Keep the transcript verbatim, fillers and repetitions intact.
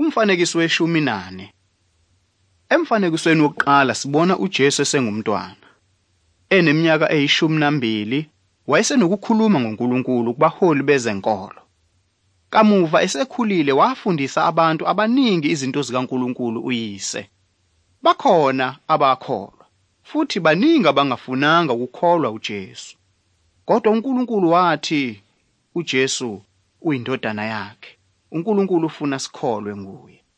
Umfanekiso weshumi nane. Emfanekisweni wokuqala sibona uJesu esengumntwana. Eneminyaka eyishumi nambili, wayesenokukhuluma ngoNkulunkulu kubaholi bezenkolo. Kamuva esekhulile wafundisa abantu abaningi izinto zikaNkulunkulu uyise. Bakhona abakholwa, futhi baningi abangafunanga ukukholwa uJesu. Kodwa uNkulunkulu wathi uJesu uyindodana yakhe. uNkulunkulu ufuna sikholwe nguye.